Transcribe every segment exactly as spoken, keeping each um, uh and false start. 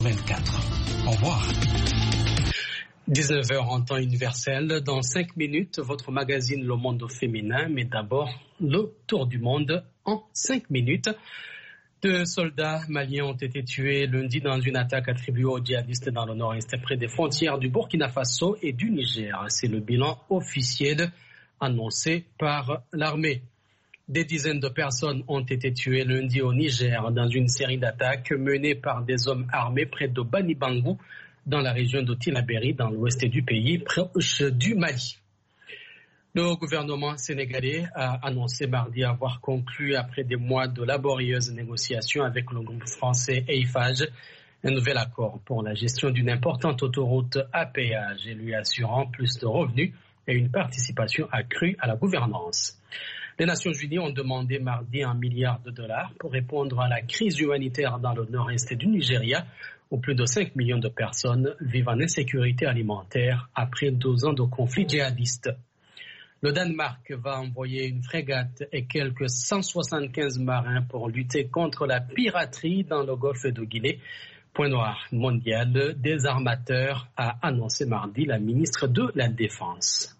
vingt-quatre. Au revoir. dix-neuf heures en temps universel. Dans cinq minutes, votre magazine Le Monde féminin. Mais d'abord, le tour du monde en cinq minutes. Deux soldats maliens ont été tués lundi dans une attaque attribuée aux djihadistes dans le nord-est près des frontières du Burkina Faso et du Niger. C'est le bilan officiel annoncé par l'armée. Des dizaines de personnes ont été tuées lundi au Niger dans une série d'attaques menées par des hommes armés près de Bani Bangou dans la région de Tillabéri dans l'ouest du pays, proche du Mali. Le gouvernement sénégalais a annoncé mardi avoir conclu, après des mois de laborieuses négociations avec le groupe français Eiffage, un nouvel accord pour la gestion d'une importante autoroute à péage et lui assurant plus de revenus et une participation accrue à la gouvernance. Les Nations Unies ont demandé mardi un milliard de dollars pour répondre à la crise humanitaire dans le nord-est du Nigeria, où plus de cinq millions de personnes vivent en insécurité alimentaire après douze ans de conflit djihadiste. Le Danemark va envoyer une frégate et quelques cent soixante-quinze marins pour lutter contre la piraterie dans le golfe de Guinée. Point noir mondial des armateurs, a annoncé mardi la ministre de la Défense.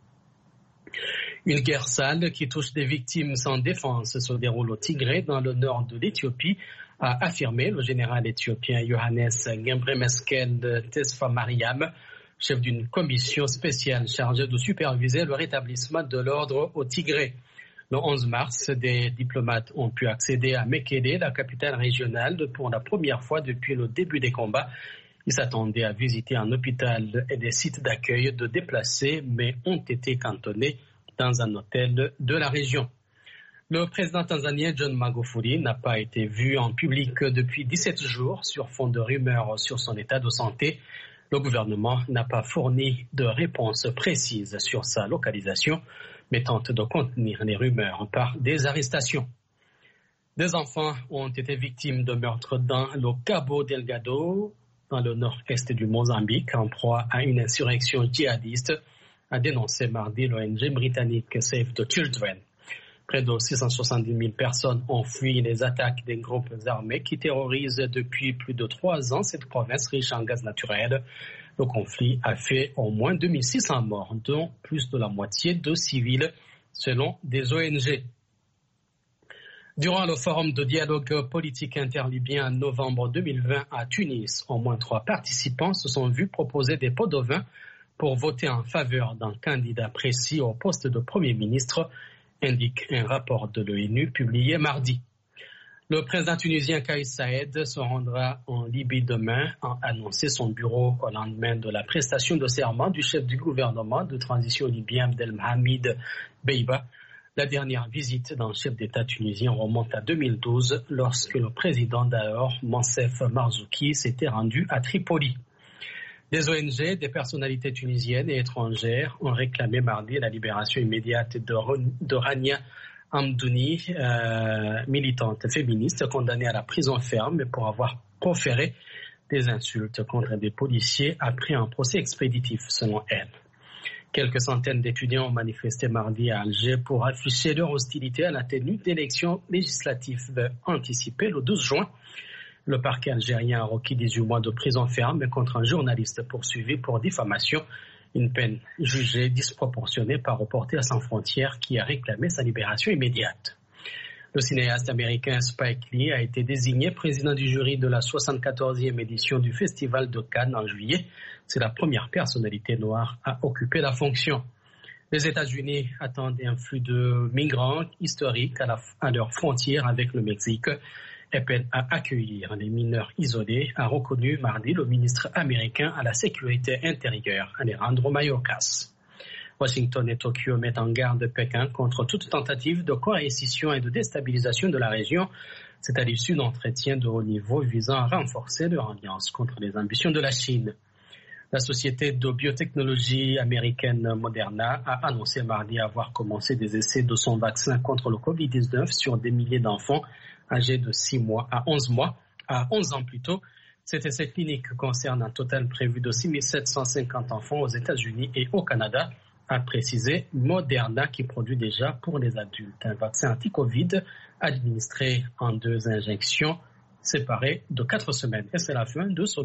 Une guerre sale qui touche des victimes sans défense se déroule au Tigré, dans le nord de l'Éthiopie, a affirmé le général éthiopien Yohannes Gebremeskel Tesfa Mariam, chef d'une commission spéciale chargée de superviser le rétablissement de l'ordre au Tigré. Le onze mars, des diplomates ont pu accéder à Mekele, la capitale régionale, pour la première fois depuis le début des combats. Ils s'attendaient à visiter un hôpital et des sites d'accueil de déplacés, mais ont été cantonnés dans un hôtel de la région. Le président tanzanien John Magufuli n'a pas été vu en public depuis dix-sept jours sur fond de rumeurs sur son état de santé. Le gouvernement n'a pas fourni de réponse précise sur sa localisation, mais tente de contenir les rumeurs par des arrestations. Des enfants ont été victimes de meurtres dans le Cabo Delgado, dans le nord-est du Mozambique, en proie à une insurrection djihadiste, a dénoncé mardi l'O N G britannique Save the Children. Près de six cent soixante-dix mille personnes ont fui les attaques des groupes armés qui terrorisent depuis plus de trois ans cette province riche en gaz naturel. Le conflit a fait au moins deux mille six cents morts, dont plus de la moitié de civils, selon des O N G. Durant le forum de dialogue politique interlibyen en novembre deux mille vingt à Tunis, au moins trois participants se sont vus proposer des pots de vin pour voter en faveur d'un candidat précis au poste de Premier ministre, indique un rapport de l'ONU publié mardi. Le président tunisien Kais Saïed se rendra en Libye demain, a annoncé son bureau au lendemain de la prestation de serment du chef du gouvernement de transition libyen Abdelhamid Beiba. La dernière visite d'un chef d'État tunisien remonte à deux mille douze, lorsque le président d'alors, Monsef Marzouki, s'était rendu à Tripoli. Des O N G, des personnalités tunisiennes et étrangères ont réclamé mardi la libération immédiate de, de Rania Amdouni, euh, militante féministe condamnée à la prison ferme pour avoir proféré des insultes contre des policiers après un procès expéditif, selon elle. Quelques centaines d'étudiants ont manifesté mardi à Alger pour afficher leur hostilité à la tenue d'élections législatives anticipées le douze juin. Le parquet algérien a requis dix-huit mois de prison ferme contre un journaliste poursuivi pour diffamation, une peine jugée disproportionnée par Reporters sans frontières qui a réclamé sa libération immédiate. Le cinéaste américain Spike Lee a été désigné président du jury de la soixante-quatorzième édition du Festival de Cannes en juillet. C'est la première personnalité noire à occuper la fonction. Les États-Unis attendent un flux de migrants historiques à, la, à leurs frontières avec le Mexique et peinent à accueillir les mineurs isolés, a reconnu mardi le ministre américain à la sécurité intérieure, Alejandro Mayorkas. Washington et Tokyo mettent en garde Pékin contre toute tentative de coercition et de déstabilisation de la région. C'est à l'issue d'entretiens de haut niveau visant à renforcer leur alliance contre les ambitions de la Chine. La société de biotechnologie américaine Moderna a annoncé mardi avoir commencé des essais de son vaccin contre le covid dix-neuf sur des milliers d'enfants âgés de six mois à onze mois, à onze ans plutôt. Cet essai clinique concerne un total prévu de six mille sept cent cinquante enfants aux États-Unis et au Canada, a précisé Moderna, qui produit déjà pour les adultes un vaccin anti-Covid administré en deux injections séparés de quatre semaines. Et c'est la fin de ce